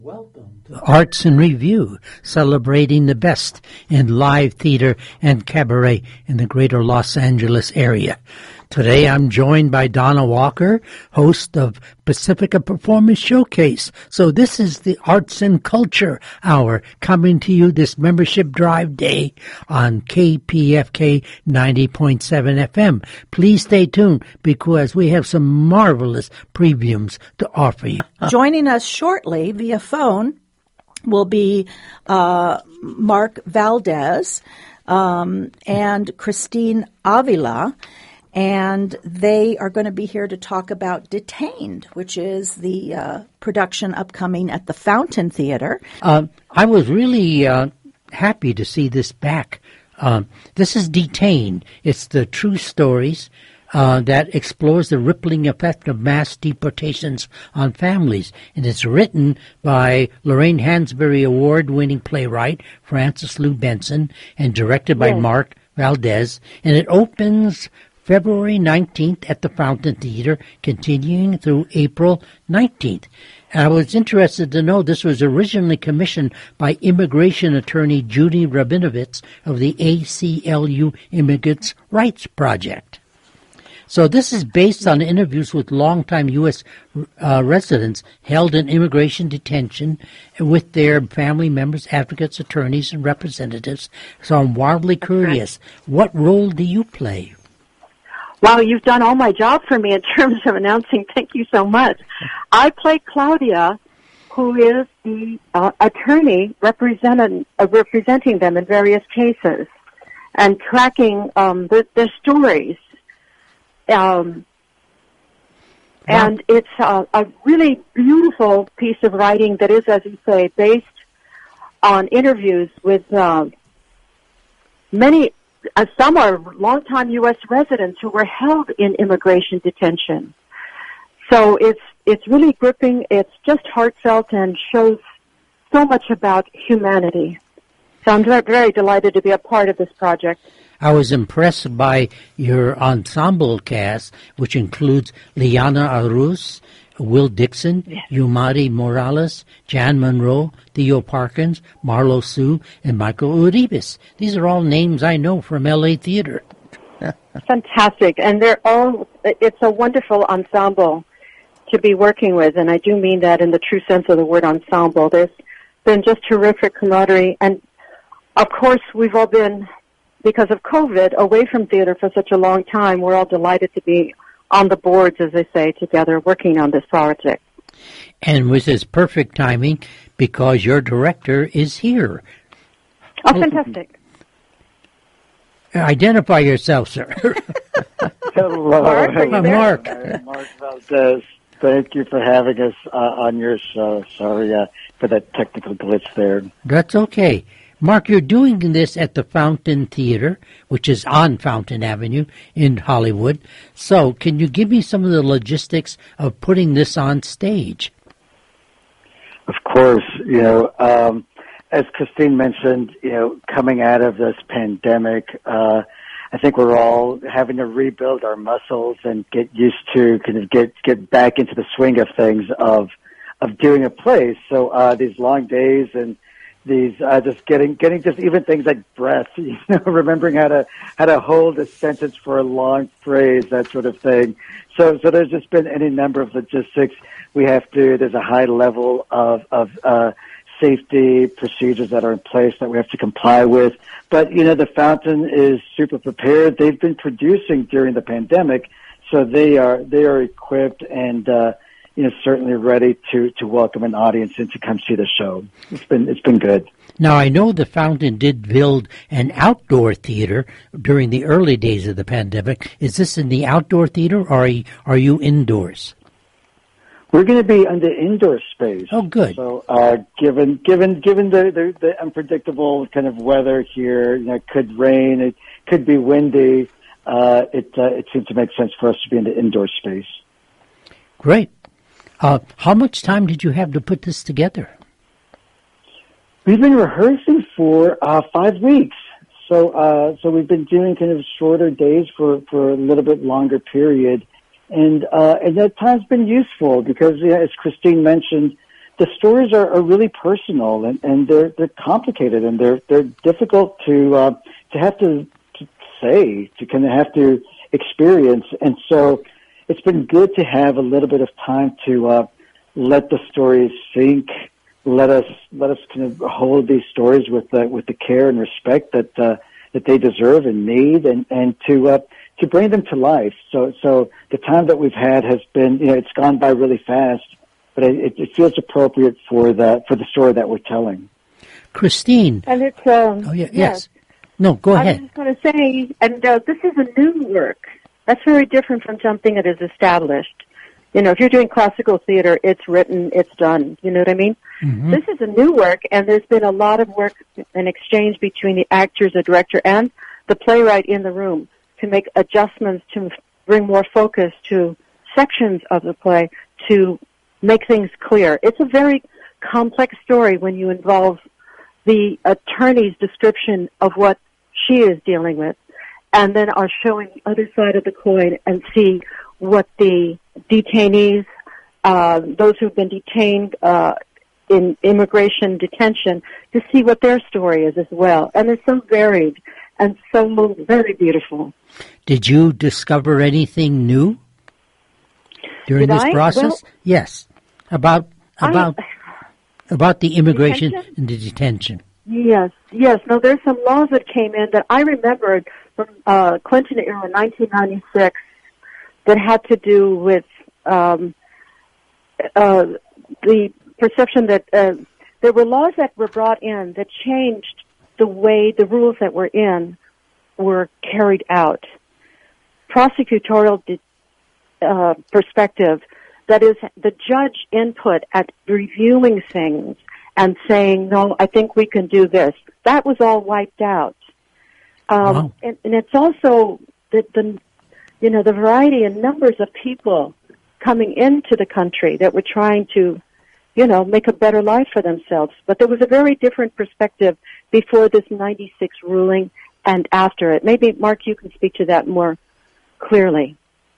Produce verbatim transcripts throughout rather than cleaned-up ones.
Welcome to Arts in Review, celebrating the best in live theater and cabaret in the greater Los Angeles area. Today I'm joined by Donna Walker, host of Pacifica Performance Showcase. So this is the Arts and Culture Hour coming to you this membership drive day on K P F K ninety point seven F M. Please stay tuned because we have some marvelous previews to offer you. Joining us shortly via phone will be uh, Mark Valdez um, and Christine Avila. And they are going to be here to talk about Detained, which is the uh, production upcoming at the Fountain Theater. Uh, I was really uh, happy to see this back. Uh, this is Detained. It's the true stories uh, that explores the rippling effect of mass deportations on families. And it's written by Lorraine Hansberry Award-winning playwright Frances Lou Benson and directed by yes. Mark Valdez. And it opens February nineteenth at the Fountain Theater, continuing through April nineteenth. And I was interested to know this was originally commissioned by immigration attorney Judy Rabinovitz of the A C L U Immigrants' Rights Project. So this is based on interviews with longtime U S uh, residents held in immigration detention with their family members, advocates, attorneys, and representatives. So I'm wildly curious, what role do you play? Wow, you've done all my job for me in terms of announcing. Thank you so much. I play Claudia, who is the uh, attorney representing, uh, representing them in various cases and tracking um, the, their stories. Um, Wow. And it's uh, a really beautiful piece of writing that is, as you say, based on interviews with uh, many Uh, some are longtime U S residents who were held in immigration detention. So it's it's really gripping. It's just heartfelt and shows so much about humanity. So I'm very, very delighted to be a part of this project. I was impressed by your ensemble cast, which includes Liana Arus, Will Dixon, Yes. Yumari Morales, Jan Monroe, Theo Parkins, Marlo Sue, and Michael Uribes. These are all names I know from L A theater. Fantastic. And they're all, it's a wonderful ensemble to be working with, and I do mean that in the true sense of the word ensemble. There's been just terrific camaraderie, and of course we've all been, because of COVID, away from theater for such a long time. We're all delighted to be on the boards, as they say, together working on this project. And with this perfect timing, because your director is here. Oh, fantastic. Identify yourself, sir. Hello. Mark, are you Uh, there? Mark. I'm Mark Valdez. Thank you for having us uh, on your show. Sorry uh, for that technical glitch there. That's okay. Mark, you're doing this at the Fountain Theater, which is on Fountain Avenue in Hollywood. So can you give me some of the logistics of putting this on stage? Of course, you know, um, as Christine mentioned, you know, coming out of this pandemic, uh, I think we're all having to rebuild our muscles and get used to kind of get, get back into the swing of things of, of doing a play. So, uh, these long days and these, uh, just getting, getting just even things like breath, you know, remembering how to, how to hold a sentence for a long phrase, that sort of thing. So, so there's just been any number of logistics. We have to, there's a high level of, of, uh, safety procedures that are in place that we have to comply with. But, you know, the Fountain is super prepared. They've been producing during the pandemic, so they are, they are equipped and, uh, you know, certainly ready to, to welcome an audience and to come see the show. It's been, it's been good. Now, I know the Fountain did build an outdoor theater during the early days of the pandemic. Is this in the outdoor theater, or are you, are you indoors? We're going to be in the indoor space. Oh, good. So, uh, given, given, given the, the, the unpredictable kind of weather here, you know, it could rain, it could be windy, uh, it, uh, it seemed to make sense for us to be in the indoor space. Great. Uh, how much time did you have to put this together? We've been rehearsing for, uh, five weeks. So, uh, so we've been doing kind of shorter days for, for a little bit longer period. And, uh, and that time's been useful because, you know, as Christine mentioned, the stories are, are really personal, and, and they're they're complicated, and they're they're difficult to uh, to have to, to say, to kind of have to experience. And so it's been good to have a little bit of time to uh, let the stories sink. Let us let us kind of hold these stories with the with the care and respect that uh, that they deserve and need, and and to uh, to bring them to life. So so the time that we've had has been, you know, it's gone by really fast, but it, it feels appropriate for the for the story that we're telling. Christine. And it's um, oh yeah, yes. yes. No, go I ahead. was just going to say, and uh, this is a new work. That's very different from something that is established. You know, if you're doing classical theater, it's written, it's done. You know what I mean? Mm-hmm. This is a new work, and there's been a lot of work and exchange between the actors, the director, and the playwright in the room to make adjustments, to bring more focus to sections of the play, to make things clear. It's a very complex story when you involve the attorney's description of what she is dealing with, and then are showing the other side of the coin and see what the detainees, uh, those who've been detained uh, in immigration detention, to see what their story is as well. And they're so varied and so very beautiful. Did you discover anything new during Did this I? process? Well, yes, about about I, about the immigration detention? and the detention. Yes, yes. No, there's some laws that came in that I remembered from uh, Clinton era, nineteen ninety-six, that had to do with um, uh, the perception that uh, there were laws that were brought in that changed the way the rules that were in were carried out. Prosecutorial de- uh, perspective, that is, the judge input at reviewing things and saying, no, I think we can do this. That was all wiped out. Um, Wow. and, and it's also the, the, you know, the variety and numbers of people coming into the country that were trying to, you know, make a better life for themselves. But there was a very different perspective before this ninety-six ruling and after it. Maybe, Mark, you can speak to that more clearly.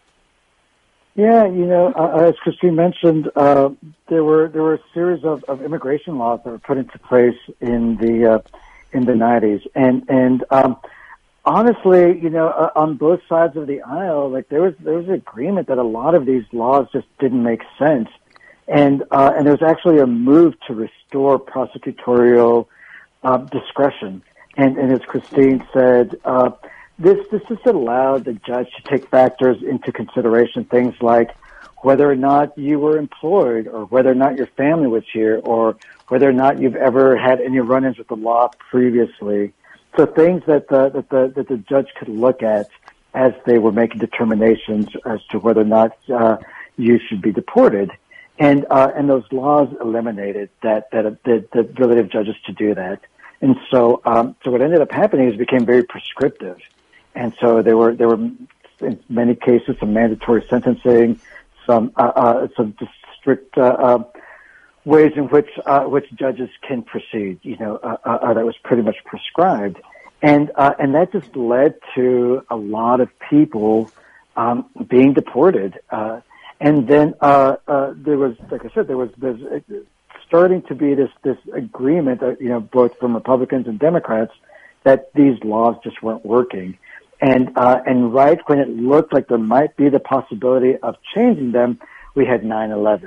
Yeah, you know, uh, as Christine mentioned, uh, there were there were a series of, of immigration laws that were put into place in the uh, in the nineties, and and um, honestly, you know, uh, on both sides of the aisle, like there was there was agreement that a lot of these laws just didn't make sense, and uh, and there was actually a move to restore prosecutorial uh, discretion, and and as Christine said. Uh, This this just allowed the judge to take factors into consideration, things like whether or not you were employed, or whether or not your family was here, or whether or not you've ever had any run-ins with the law previously. So things that the that the that the judge could look at as they were making determinations as to whether or not uh, you should be deported, and uh, and those laws eliminated that that the, the ability of judges to do that. And so um, so what ended up happening is it became very prescriptive. And so there were there were in many cases some mandatory sentencing, some uh, uh, some strict uh, uh, ways in which uh, which judges can proceed. You know, uh, uh, that was pretty much prescribed, and uh, and that just led to a lot of people um, being deported. Uh, and then uh, uh, there was, like I said, there was there's starting to be this this agreement, that, you know, both from Republicans and Democrats, that these laws just weren't working. And uh, and right when it looked like there might be the possibility of changing them, we had nine eleven.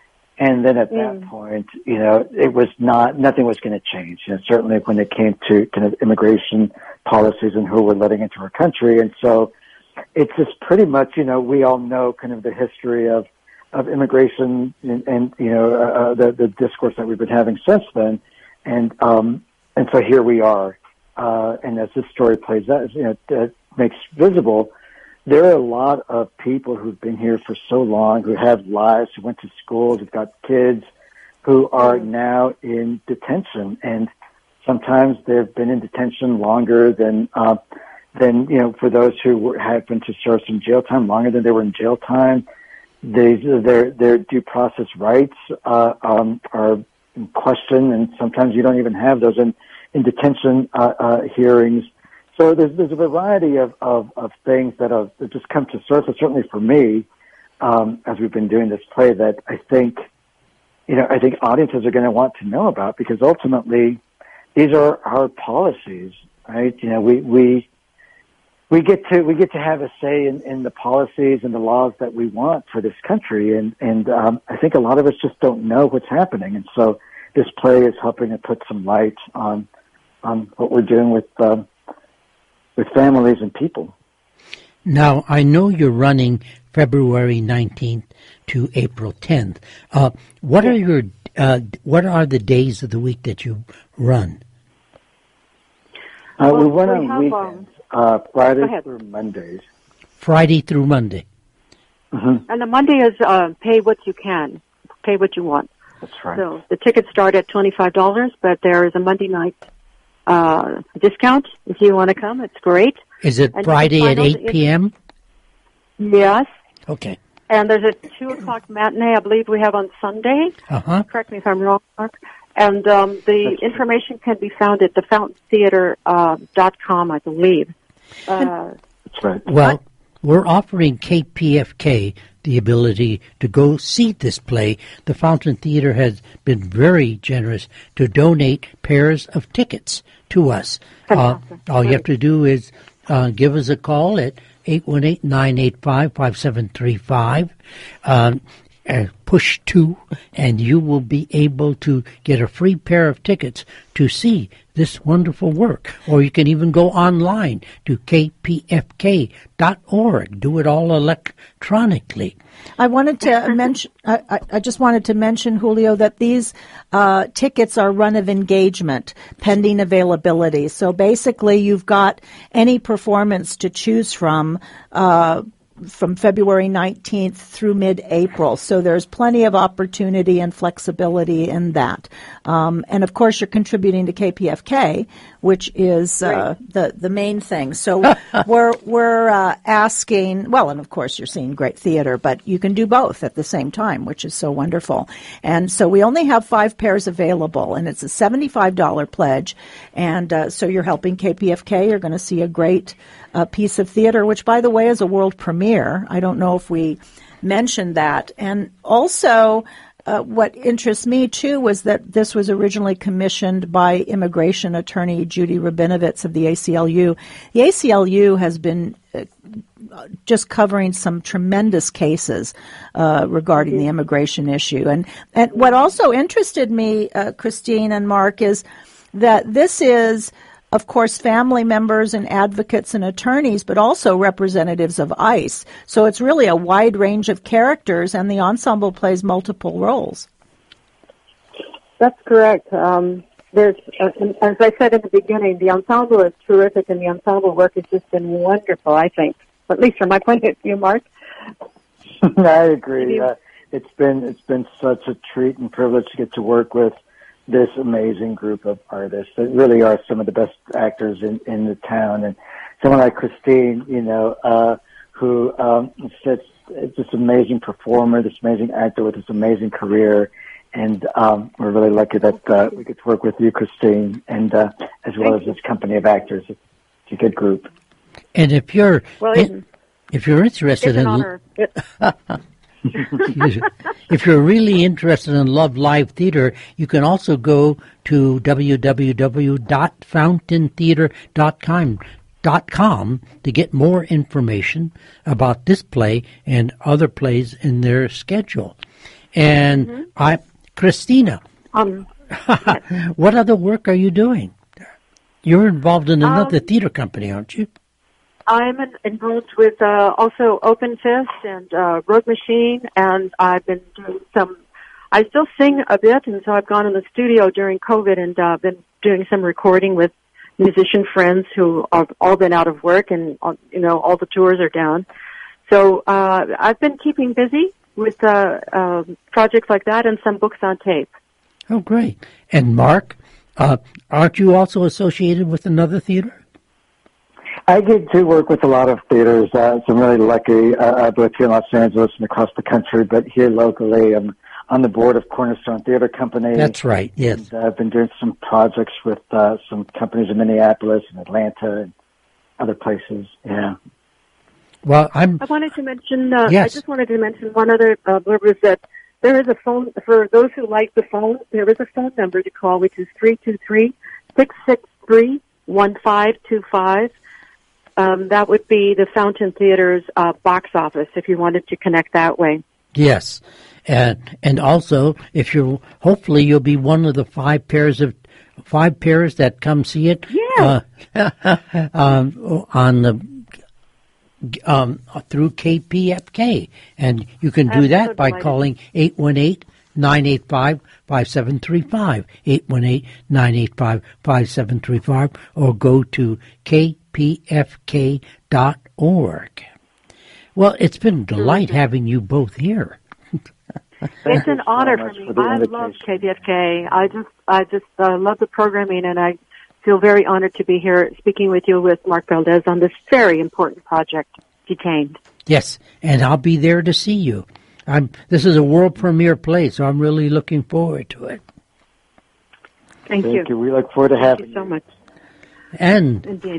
And then at that mm. point, you know, it was not, nothing was going to change. You know, certainly when it came to kind of immigration policies and who we're letting into our country. And so it's just pretty much, you know, we all know kind of the history of, of immigration and, and you know, uh, the, the discourse that we've been having since then. And, um, and so here we are. Uh, and as this story plays out, you know, it makes visible, there are a lot of people who've been here for so long, who have lives, who went to schools, who've got kids, who are now in detention. And sometimes they've been in detention longer than, uh, than, you know, for those who were, happened to serve some jail time, longer than they were in jail time. They, their, their due process rights, uh, um, are in question, and sometimes you don't even have those in, in detention uh, uh, hearings. So there's there's a variety of, of, of things that have that just come to surface, certainly for me, um, as we've been doing this play, that I think you know, I think audiences are going to want to know about, because ultimately these are our policies, right? You know, we, we, we get to, we get to have a say in, in the policies and the laws that we want for this country. And, and, um, I think a lot of us just don't know what's happening. And so this play is helping to put some light on, on what we're doing with, um, with families and people. Now, I know you're running February nineteenth to April tenth. Uh, what are your uh, what are the days of the week that you run? Uh, Well, we run we on have, weekends, uh, Fridays ahead. through Mondays. Friday through Monday. Mm-hmm. And the Monday is uh, pay what you can, pay what you want. That's right. So the tickets start at twenty-five dollars, but there is a Monday night uh, discount if you want to come. It's great. Is it And Friday you at can find all eight the- p.m.? Yes. Okay. And there's a two o'clock matinee, I believe we have on Sunday. Uh-huh. Correct me if I'm wrong, Mark. And um, the That's information can be found at the fountain theater dot com, I believe. Uh, That's right. Well, we're offering K P F K the ability to go see this play. The Fountain Theater has been very generous to donate pairs of tickets to us. Uh, all you have to do is uh, give us a call at eight one eight, nine eight five, five seven three five. Um, uh, push two, and you will be able to get a free pair of tickets to see this wonderful work. Or you can even go online to k p f k dot org. Do it all electronically. I wanted to mention. I, I- I just wanted to mention, Julio, that these uh, tickets are run of engagement, pending availability. So basically, you've got any performance to choose from. Uh, from February nineteenth through mid-April. So there's plenty of opportunity and flexibility in that. Um, and of course, you're contributing to K P F K, which is uh, the the main thing. So we're we're uh, asking, well, and of course you're seeing great theater, but you can do both at the same time, which is so wonderful. And so we only have five pairs available, and it's a seventy-five dollars pledge. And uh, so you're helping K P F K. You're going to see a great uh, piece of theater, which, by the way, is a world premiere. I don't know if we mentioned that. And also, uh, what interests me, too, was that this was originally commissioned by immigration attorney Judy Rabinovitz of the A C L U. The A C L U has been uh, just covering some tremendous cases uh, regarding the immigration issue. And, and what also interested me, uh, Christine and Mark, is that this is, of course, family members and advocates and attorneys, but also representatives of ICE. So it's really a wide range of characters, and the ensemble plays multiple roles. That's correct. Um, there's, uh, as I said in the beginning, the ensemble is terrific, and the ensemble work has just been wonderful, I think, at least from my point of view, Mark. I agree. Uh, it's been it's been such a treat and privilege to get to work with this amazing group of artists that really are some of the best actors in, in the town. And someone like Christine, you know, uh, who um, is just, is this amazing performer, this amazing actor with this amazing career. And um, we're really lucky that uh, we get to work with you, Christine, and uh, as well as this company of actors. It's a good group. And if you're Well, in, if you're interested It's an in honor. It, if you're really interested in Love Live Theater, you can also go to w w w dot fountain theater dot com dot com to get more information about this play and other plays in their schedule. And Mm-hmm. I, Christina, um, what other work are you doing? You're involved in another Um, theater company, aren't you? I'm in- involved with uh, also Open Fist and uh, Rogue Machine, and I've been doing some. I still sing a bit, and so I've gone in the studio during COVID and uh, been doing some recording with musician friends who have all been out of work, and uh, you know all the tours are down. So uh, I've been keeping busy with uh, uh, projects like that and some books on tape. Oh, great. And Mark, uh, aren't you also associated with another theater? I get to work with a lot of theaters. Uh, so I'm really lucky. Uh, I both here in Los Angeles and across the country, but here locally, I'm on the board of Cornerstone Theater Company. That's right, yes. And, uh, I've been doing some projects with uh, some companies in Minneapolis and Atlanta and other places. Yeah. Well, I'm I wanted to mention. Uh, Yes. I just wanted to mention one other uh, blurb is that There is a phone, for those who like the phone, there is a phone number to call, which is three two three, six six three, one five two five. Um, that would be the Fountain Theater's uh, box office if you wanted to connect that way. Yes. And and also, if you're, hopefully you'll be one of the five pairs of, five pairs that come see it. Yeah. Uh, um, on the, um, through K P F K. And you can do that by calling eight one eight, nine eight five, five seven three five, eight one eight, nine eight five, five seven three five, or go to k p f k dot org. Well, it's been a delight having you both here. It's an honor so for me. For the I invitation. love K P F K. I just, I just uh, love the programming, and I feel very honored to be here speaking with you with Mark Valdez on this very important project, Detained. Yes, and I'll be there to see you. I'm. This is a world premiere play, so I'm really looking forward to it. Thank, Thank you. you. We look forward to Thank having you so much. And Indeed.